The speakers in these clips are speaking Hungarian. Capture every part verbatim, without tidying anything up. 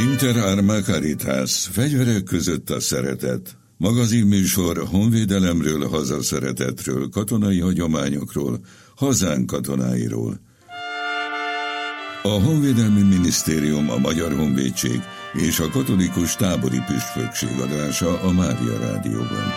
Inter Arma Caritas, fegyverek között a szeretet. Magazinműsor honvédelemről, hazaszeretetről, katonai hagyományokról, hazánk katonáiról. A Honvédelmi Minisztérium, a Magyar Honvédség és a Katolikus Tábori Püspökség adása a Mária Rádióban.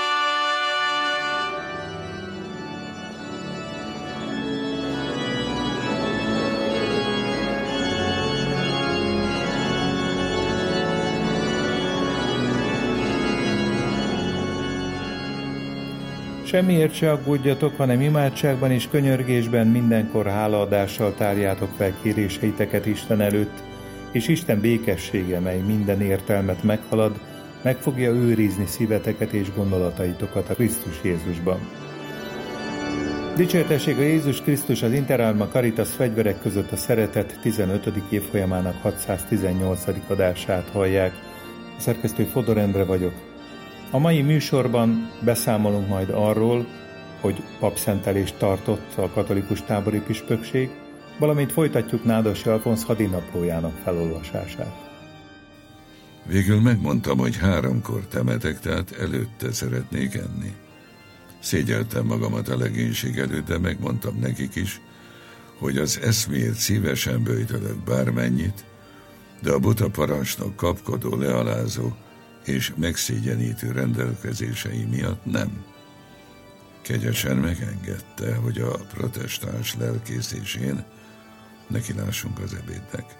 Semmiért se aggódjatok, hanem imádságban és könyörgésben mindenkor hálaadással tárjátok fel kéréseiteket Isten előtt, és Isten békessége, mely minden értelmet meghalad, meg fogja őrizni szíveteket és gondolataitokat a Krisztus Jézusban. Dicsértessék a Jézus Krisztus, az Inter Arma Caritas fegyverek között a szeretet tizenötödik évfolyamának hatszáztizennyolcadik adását hallják. A szerkesztő Fodor Endre vagyok. A mai műsorban beszámolunk majd arról, hogy papszentelést tartott a Katolikus Tábori Püspökség, valamint folytatjuk Nádas Alfonz hadinaplójának felolvasását. Végül megmondtam, hogy háromkor temetek, tehát előtte szeretnék enni. Szégyeltem magamat a legénység előtt, de megmondtam nekik is, hogy az eszméért szívesen böjtölök bármennyit, de a buta parancsnok kapkodó, lealázó és megszégyenítő rendelkezései miatt nem. Kegyesen megengedte, hogy a protestáns lelkész és én nekilássunk az ebédnek.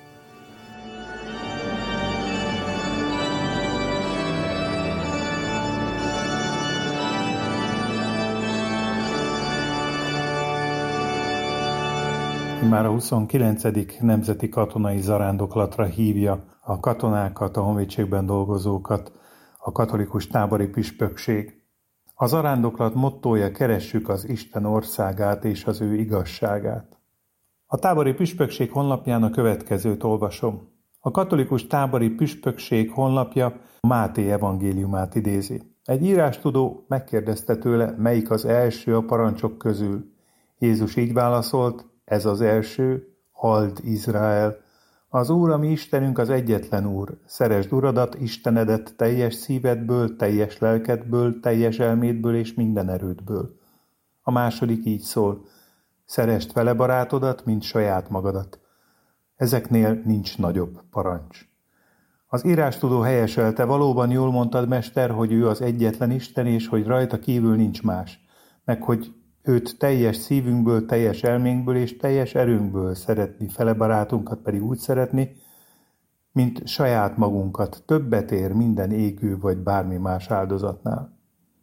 Már a huszonkilencedik nemzeti katonai zarándoklatra hívja a katonákat, a honvédségben dolgozókat a Katolikus Tábori Püspökség. A zarándoklat mottója: keressük az Isten országát és az ő igazságát. A Tábori Püspökség honlapján a következőt olvasom. A Katolikus Tábori Püspökség honlapja Máté evangéliumát idézi. Egy írástudó megkérdezte tőle, melyik az első a parancsok közül. Jézus így válaszolt: ez az első, halld Izrael. Az Úr, a mi Istenünk az egyetlen Úr. Szeresd Uradat, Istenedet teljes szívedből, teljes lelkedből, teljes elmédből és minden erődből. A második így szól: szeresd fele barátodat, mint saját magadat. Ezeknél nincs nagyobb parancs. Az írástudó helyeselte: valóban jól mondtad, mester, hogy ő az egyetlen Isten, és hogy rajta kívül nincs más, meg hogy őt teljes szívünkből, teljes elménkből és teljes erőnkből szeretni, fele barátunkat pedig úgy szeretni, mint saját magunkat, többet ér minden égő vagy bármi más áldozatnál.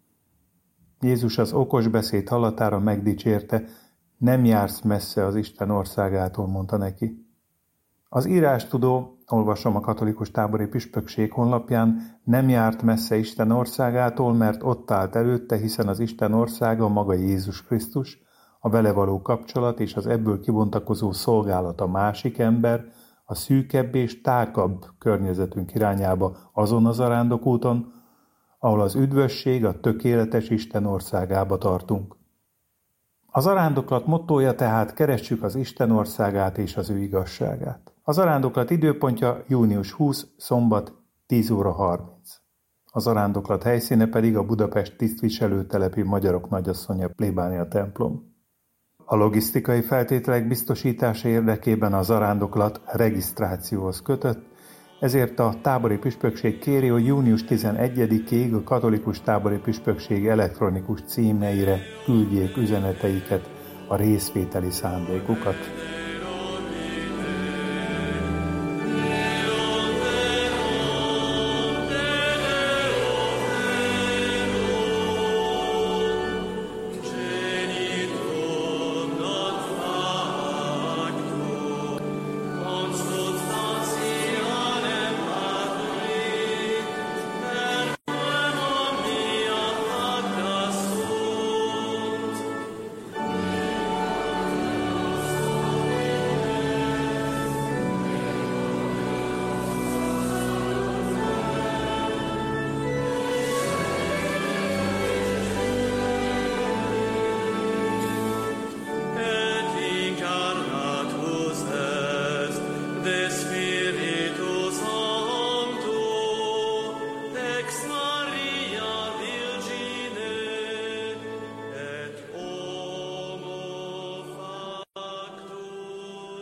Jézus az okos beszéd hallatára megdicsérte: nem jársz messze az Isten országától, mondta neki. Az írástudó, olvasom a Katolikus Tábori Püspökség honlapján, nem járt messze Isten országától, mert ott állt előtte, hiszen az Isten országa maga Jézus Krisztus, a vele való kapcsolat és az ebből kibontakozó szolgálat a másik ember, a szűkebb és tágabb környezetünk irányába azon az zarándokúton, ahol az üdvösség, a tökéletes Isten országába tartunk. A zarándoklat mottója tehát: keressük az Isten országát és az ő igazságát. A zarándoklat időpontja június huszadika, szombat, tíz óra harminc. A zarándoklat helyszíne pedig a Budapest tisztviselőtelepi Magyarok Nagyasszonya plébánia templom. A logisztikai feltételek biztosítása érdekében a zarándoklat regisztrációhoz kötött, ezért a Tábori Püspökség kéri, hogy június tizenegyedikéig a Katolikus Tábori Püspökség elektronikus címneire küldjék üzeneteiket, a részvételi szándékukat.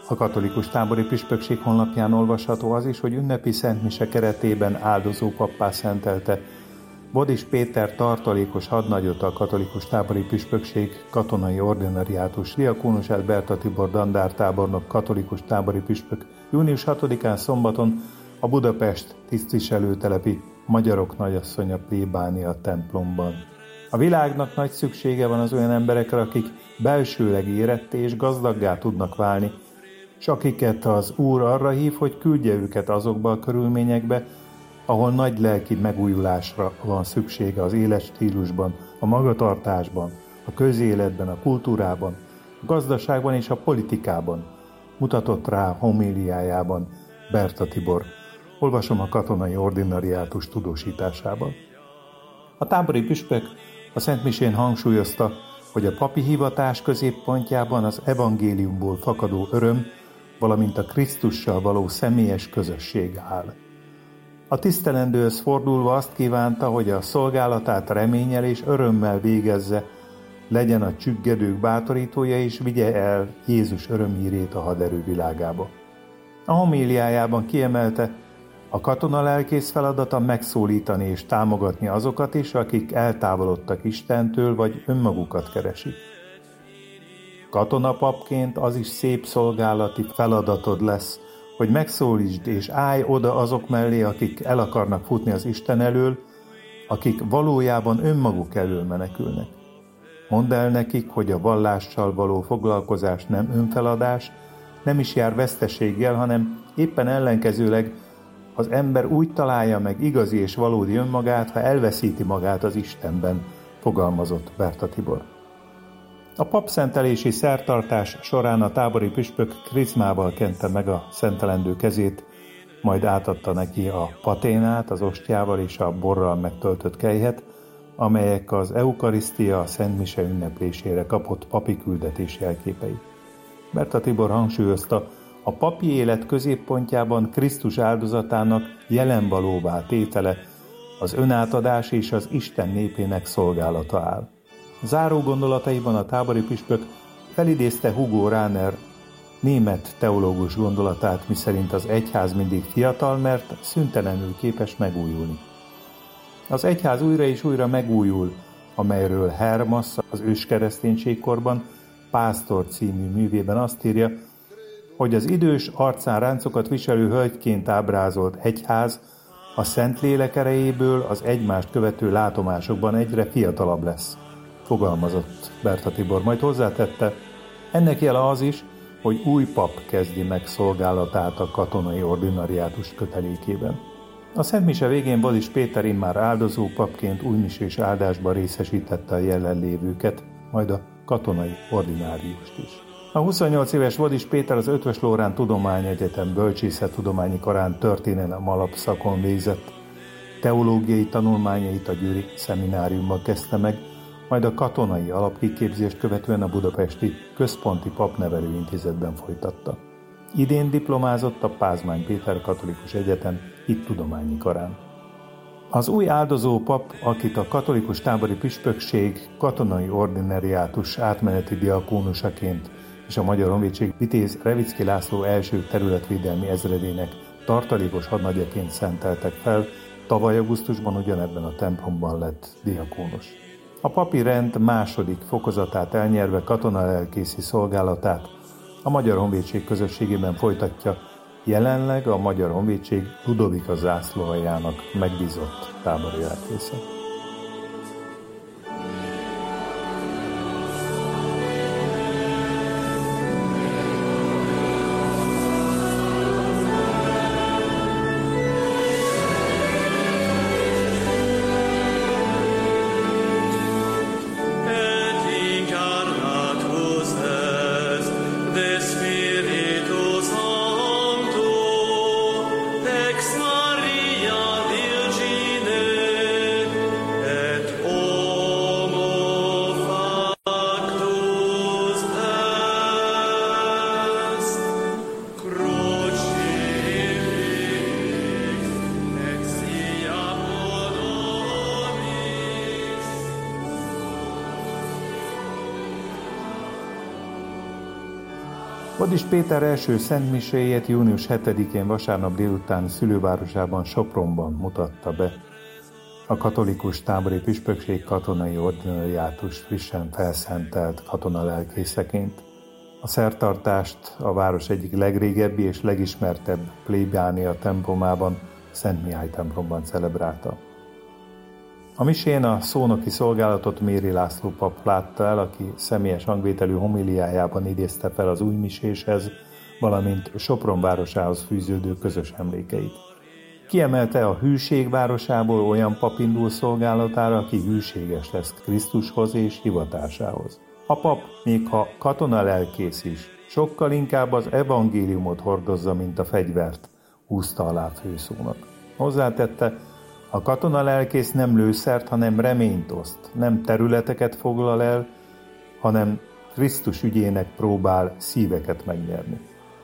A katolikus tábori püspökség honlapján olvasható az is, hogy ünnepi szentmise keretében áldozó pappá szentelte Bodis Péter tartalékos hadnagyot, a katolikus tábori püspökség katonai ordinariátus diakónusát, Berta Tibor dandártábornok, katolikus tábori püspök június hatodikán szombaton a Budapest tisztviselőtelepi Magyarok Nagyasszonya plébánia templomban. A világnak nagy szüksége van az olyan emberekre, akik belsőleg éretté és gazdaggá tudnak válni, s akiket az Úr arra hív, hogy küldje őket azokba a körülményekbe, ahol nagy lelki megújulásra van szüksége az életstílusban, a magatartásban, a közéletben, a kultúrában, a gazdaságban és a politikában, mutatott rá homéliájában Berta Tibor. Olvasom a katonai ordinariátus tudósításában. A tábori püspök a szentmisén hangsúlyozta, hogy a papi hivatás középpontjában az evangéliumból fakadó öröm, valamint a Krisztussal való személyes közösség áll. A tisztelendőhöz fordulva azt kívánta, hogy a szolgálatát reménnyel és örömmel végezze, legyen a csüggedők bátorítója és vigye el Jézus örömhírét a haderő világába. A homéliájában kiemelte, a katona lelkész feladata megszólítani és támogatni azokat is, akik eltávolodtak Istentől vagy önmagukat keresik. Katonapapként az is szép szolgálati feladatod lesz, hogy megszólítsd és állj oda azok mellé, akik el akarnak futni az Isten elől, akik valójában önmaguk elől menekülnek. Mondd el nekik, hogy a vallással való foglalkozás nem önfeladás, nem is jár veszteséggel, hanem éppen ellenkezőleg az ember úgy találja meg igazi és valódi önmagát, ha elveszíti magát az Istenben, fogalmazott Berta Tibor. A papszentelési szertartás során a tábori püspök krizmával kente meg a szentelendő kezét, majd átadta neki a paténát, az ostjával és a borral megtöltött kejhet, amelyek az eukarisztia, a szentmise ünneplésére kapott papi küldetés jelképei. Berta Tibor hangsúlyozta, a papi élet középpontjában Krisztus áldozatának jelenvalóvá tétele, az önátadás és az Isten népének szolgálata áll. Záró gondolataiban a tábori püspök felidézte Hugo Rahner német teológus gondolatát, miszerint az egyház mindig fiatal, mert szüntelenül képes megújulni. Az egyház újra és újra megújul, amelyről Hermas az őskereszténységkorban Pásztor című művében azt írja, hogy az idős arcán ráncokat viselő hölgyként ábrázolt egyház a Szentlélek erejéből az egymást követő látomásokban egyre fiatalabb lesz, fogalmazott Berta Tibor, majd hozzátette, ennek jele az is, hogy új pap kezdi meg szolgálatát a katonai ordinariátus kötelékében. A szentmise végén Bodis Péter immár áldozó papként újmisés áldásba részesítette a jelenlévőket, majd a katonai ordináriust is. A huszonnyolc éves Bodis Péter az Eötvös Loránd Tudományegyetem bölcsészettudományi karán történelem alapszakon végzett, teológiai tanulmányait a győri szemináriumban kezdte meg, majd a katonai alapkiképzést követően a budapesti Központi Papnevelőintézetben folytatta. Idén diplomázott a Pázmány Péter Katolikus Egyetem hittudományi karán. Az új áldozó pap, akit a katolikus tábori püspökség katonai ordinariátus átmeneti diakónusaként és a Magyar Honvédség Vitéz Revicki László első területvédelmi ezredének tartalékos hadnagyaként szenteltek fel, tavaly augusztusban ugyanebben a templomban lett diakónus. A papi rend második fokozatát elnyerve katonalelkészi szolgálatát a Magyar Honvédség közösségében folytatja, jelenleg a Magyar Honvédség Ludovika zászlóaljának megbízott tábori lelkésze. Bodys Péter első szentmiséjét június hetedikén vasárnap délután szülővárosában, Sopronban mutatta be. A katolikus tábori püspökség katonai ordinariátus frissen felszentelt katonalelkészeként. A szertartást a város egyik legrégebbi és legismertebb plébánia templomában, Szent Mihály templomban celebrálta. A misén a szónoki szolgálatot Méri László pap látta el, aki személyes hangvételű homiliájában idézte fel az új miséshez, valamint Sopron városához fűződő közös emlékeit. Kiemelte a hűség városából olyan pap indul szolgálatára, aki hűséges lesz Krisztushoz és hivatásához. A pap, még ha katonalelkész is, sokkal inkább az evangéliumot hordozza, mint a fegyvert, húzta alá főszónak. Hozzátette, a katonalelkész nem lőszert, hanem reményt oszt, nem területeket foglal el, hanem Krisztus ügyének próbál szíveket megnyerni.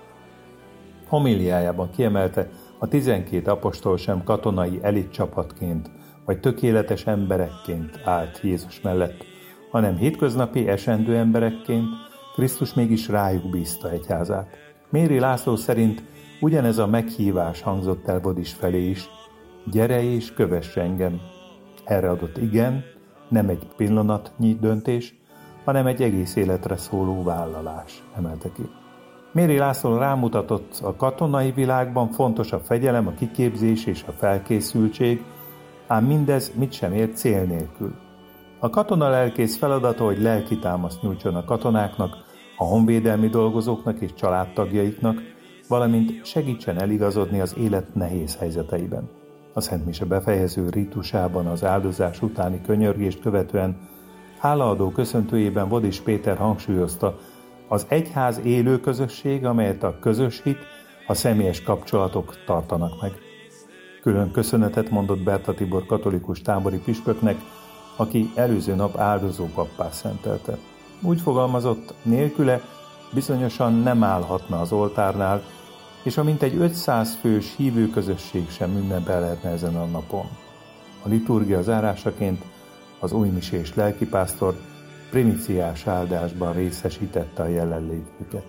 Homiliájában kiemelte, a tizenkét apostol sem katonai elitcsapatként vagy tökéletes emberekként állt Jézus mellett, hanem hétköznapi esendő emberekként. Krisztus mégis rájuk bízta egyházát. Méri László szerint ugyanez a meghívás hangzott el Bodys felé is: gyere és kövess engem. Erre adott igen, nem egy pillanatnyi döntés, hanem egy egész életre szóló vállalás, emelte ki. Méri László rámutatott, a katonai világban fontos a fegyelem, a kiképzés és a felkészültség, ám mindez mit sem ér cél nélkül. A katonalelkész feladata, hogy lelkitámaszt nyújtson a katonáknak, a honvédelmi dolgozóknak és családtagjaiknak, valamint segítsen eligazodni az élet nehéz helyzeteiben. A szentmise befejező rítusában az áldozás utáni könyörgést követően hálaadó köszöntőjében Bodys Péter hangsúlyozta, az egyház élő közösség, amelyet a közös hit, a személyes kapcsolatok tartanak meg. Külön köszönetet mondott Berta Tibor katolikus tábori püspöknek, aki előző nap áldozó pappá szentelte. Úgy fogalmazott, nélküle bizonyosan nem állhatna az oltárnál, és a mintegy ötszáz fős hívőközösség sem ünnepelhetne ezen a napon. A liturgia zárásaként az újmisés lelkipásztor primiciás áldásban részesítette a jelenlévőket.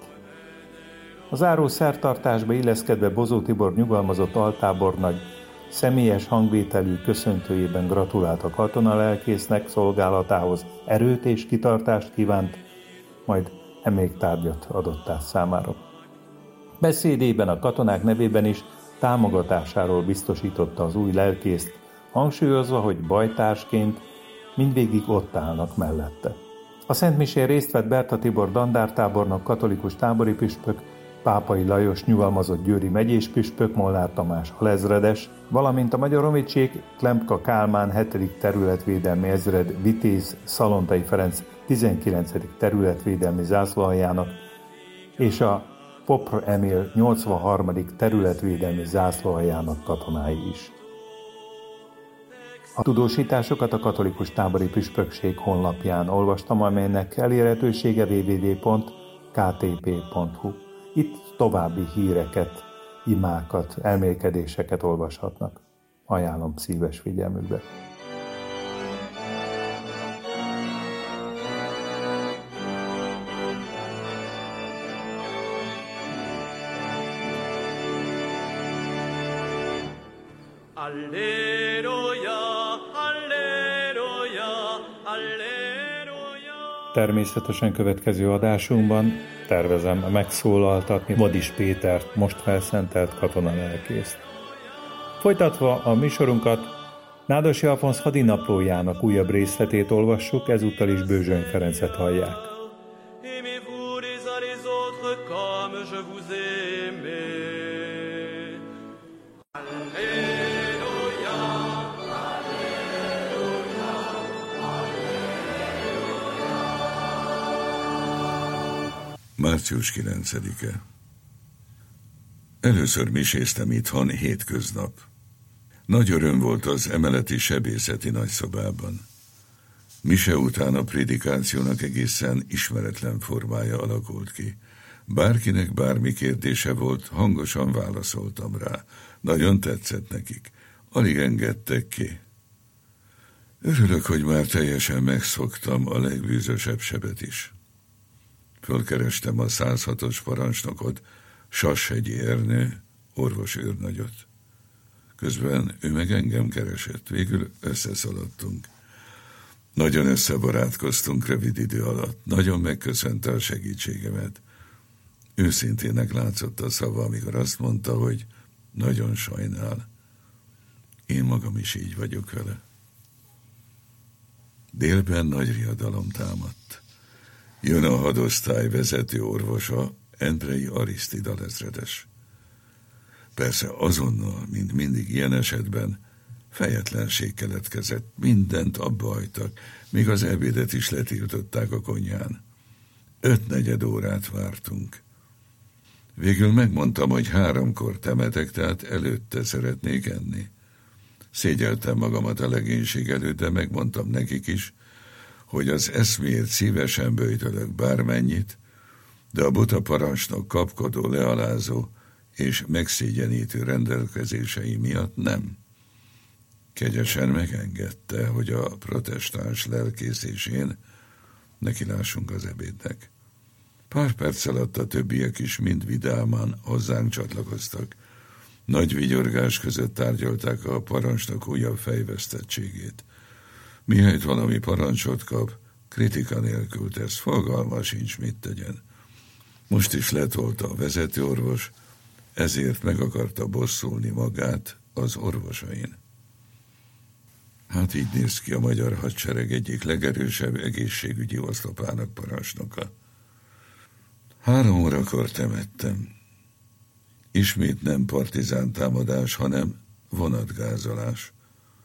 A záró szertartásba illeszkedve Bozó Tibor nyugalmazott altábornagy személyes hangvételű köszöntőjében gratulált a katonalelkésznek szolgálatához, erőt és kitartást kívánt, majd emléktárgyat adott át számára. Beszédében a katonák nevében is támogatásáról biztosította az új lelkészt, hangsúlyozva, hogy bajtársként mindvégig ott állnak mellette. A szentmisén részt vett Berta Tibor dandártábornok, katolikus tábori püspök, Pápai Lajos nyugalmazott győri megyés püspök, Molnár Tamás alezredes, valamint a Magyar Honvédség Klemtka Kálmán hetedik területvédelmi ezred vitéz Szalontai Ferenc tizenkilencedik területvédelmi zászlóaljának és a Popr Emil nyolcvanharmadik területvédelmi zászlóaljának katonái is. A tudósításokat a katolikus tábori püspökség honlapján olvastam, amelynek elérhetősége double-u double-u double-u pont k t p pont h u. Itt további híreket, imákat, elmélkedéseket olvashatnak. Ajánlom szíves figyelmükbe. Természetesen következő adásunkban tervezem megszólaltatni Bodys Pétert, most felszentelt katonalelkészt. Folytatva a műsorunkat, Nádas Alfonz hadinaplójának újabb részletét olvassuk, ezúttal is Bőzsöny Ferencet hallják. március kilencedike. Először miséztem itthon hétköznap. Nagy öröm volt az emeleti sebészeti nagyszobában. Mise után a prédikációnak egészen ismeretlen formája alakult ki. Bárkinek bármi kérdése volt, hangosan válaszoltam rá. Nagyon tetszett nekik. Alig engedtek ki. Örülök, hogy már teljesen megszoktam a legbűzösebb sebet is. Fölkerestem a száz hatos parancsnokot, Sashegyi Ernő, orvosőrnagyot. Közben ő meg engem keresett, végül összeszaladtunk. Nagyon összebarátkoztunk rövid idő alatt, nagyon megköszönte a segítségemet. Őszintének látszott a szava, amikor azt mondta, hogy nagyon sajnál. Én magam is így vagyok vele. Délben nagy riadalom támadt. Jön a hadosztály vezető orvosa, Endrei Arisztida ezredes. Persze azonnal, mint mindig ilyen esetben, fejetlenség keletkezett, mindent abba hagytak, még az ebédet is letiltották a konyhán. Ötnegyed órát vártunk. Végül megmondtam, hogy háromkor temetek, tehát előtte szeretnék enni. Szégyeltem magamat a legénység előtt, de megmondtam nekik is, hogy az eszméért szívesen böjtölök bármennyit, de a buta parancsnok kapkodó, lealázó és megszégyenítő rendelkezései miatt nem. Kegyesen megengedte, hogy a protestáns lelkészésén nekilássunk az ebédnek. Pár perc alatt a többiek is mind vidáman hozzánk csatlakoztak. Nagy vigyorgás között tárgyalták a parancsnok újabb fejvesztettségét. Mihelyt valami parancsot kap, kritika nélkül tesz, fogalma sincs, mit tegyen. Most is letolta a vezetőorvos, ezért meg akarta bosszulni magát az orvosain. Hát így néz ki a magyar hadsereg egyik legerősebb egészségügyi oszlopának parancsnoka. Három órakor temettem. Ismét nem partizán támadás, hanem vonatgázolás.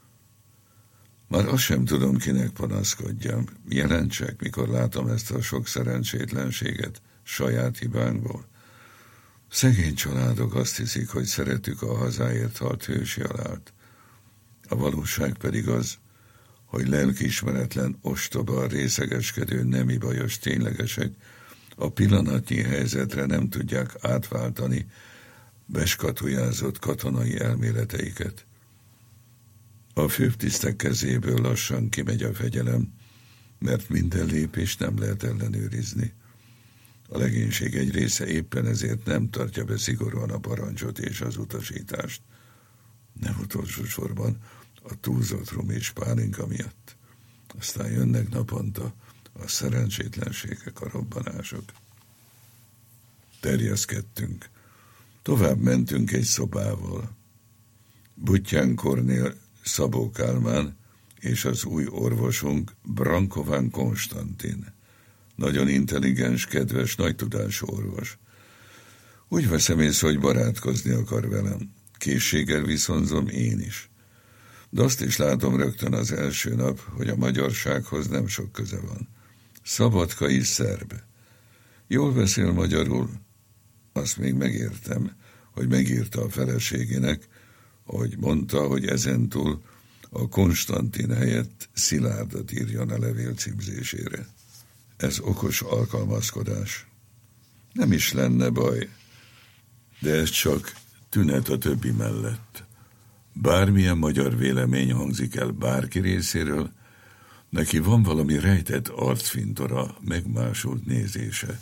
Már azt sem tudom, kinek panaszkodjam, jelentsek, mikor látom ezt a sok szerencsétlenséget saját hibánkból. Szegény családok azt hiszik, hogy szeretük a hazáért halt hősi halált. A valóság pedig az, hogy lelkiismeretlen, ostoba, részegeskedő, nemi bajos ténylegesek a pillanatnyi helyzetre nem tudják átváltani beskatujázott katonai elméleteiket. A főtisztek kezéből lassan kimegy a fegyelem, mert minden lépést nem lehet ellenőrizni. A legénység egy része éppen ezért nem tartja be szigorúan a parancsot és az utasítást. Nem utolsó sorban a túlzott rum és pálinka miatt. Aztán jönnek naponta a szerencsétlenségek, a robbanások. Terjeszkedtünk. Tovább mentünk egy szobával. Buttyán Kornél, Szabó Kálmán és az új orvosunk Brankován Konstantin. Nagyon intelligens, kedves, nagy tudású orvos. Úgy veszem észre, hogy barátkozni akar velem. Készséggel viszonzom én is. De azt is látom rögtön az első nap, hogy a magyarsághoz nem sok köze van. Szabadkai szerb. Jól beszél magyarul, azt még megértem, hogy megírta a feleségének, ahogy mondta, hogy ezentúl a Konstantin helyett Szilárdat írjon a levél címzésére. Ez okos alkalmazkodás. Nem is lenne baj, de ez csak tünet a többi mellett. Bármilyen magyar vélemény hangzik el bárki részéről, neki van valami rejtett arcfintora, megmásult nézése.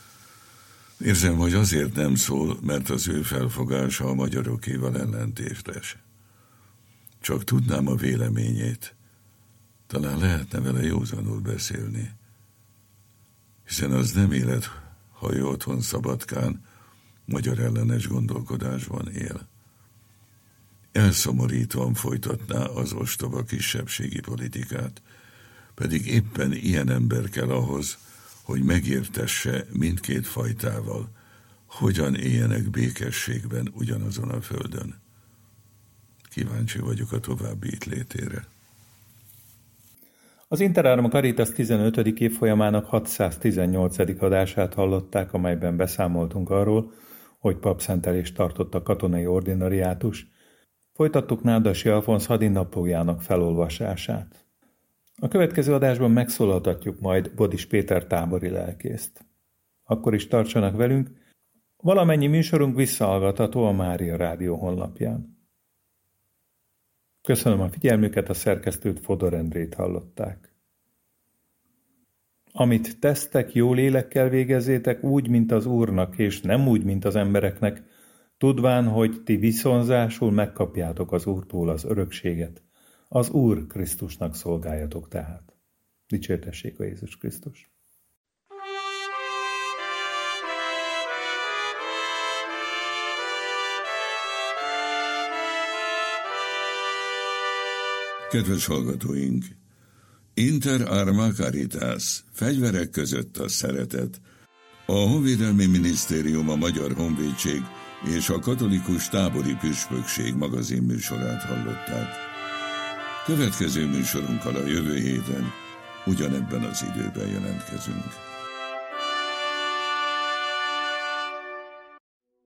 Érzem, hogy azért nem szól, mert az ő felfogása a magyarokéval ellentétes. Csak tudnám a véleményét, talán lehetne vele józanul beszélni. Hiszen az nem élet, ha ő otthon Szabadkán magyar ellenes gondolkodásban él. Elszomorítóan folytatná az ostoba kisebbségi politikát, pedig éppen ilyen ember kell ahhoz, hogy megértesse mindkét fajtával, hogyan éljenek békességben ugyanazon a földön. Kíváncsi vagyok a további itt létére. Az Interárum Caritas tizenötödik évfolyamának hatszáztizennyolcadik adását hallották, amelyben beszámoltunk arról, hogy papszentelést tartott a katonai ordinariátus. Folytattuk Nádasi Alfonz hadinaplójának felolvasását. A következő adásban megszólaltatjuk majd Bodis Péter tábori lelkészt. Akkor is tartsanak velünk, valamennyi műsorunk visszahallgatható a Mária Rádió honlapján. Köszönöm a figyelmüket, a szerkesztőt, Fodor Endrét hallották. Amit tesztek, jó lélekkel végezzétek úgy, mint az Úrnak, és nem úgy, mint az embereknek, tudván, hogy ti viszonzásul megkapjátok az Úrtól az örökséget. Az Úr Krisztusnak szolgáljatok tehát. Dicsértessék a Jézus Krisztus! Kedves hallgatóink! Inter arma caritas, fegyverek között a szeretet. A Honvédelmi Minisztérium, a Magyar Honvédség és a Katolikus Tábori Püspökség magazin műsorát hallották. Következő műsorunkkal a jövő héten ugyanebben az időben jelentkezünk.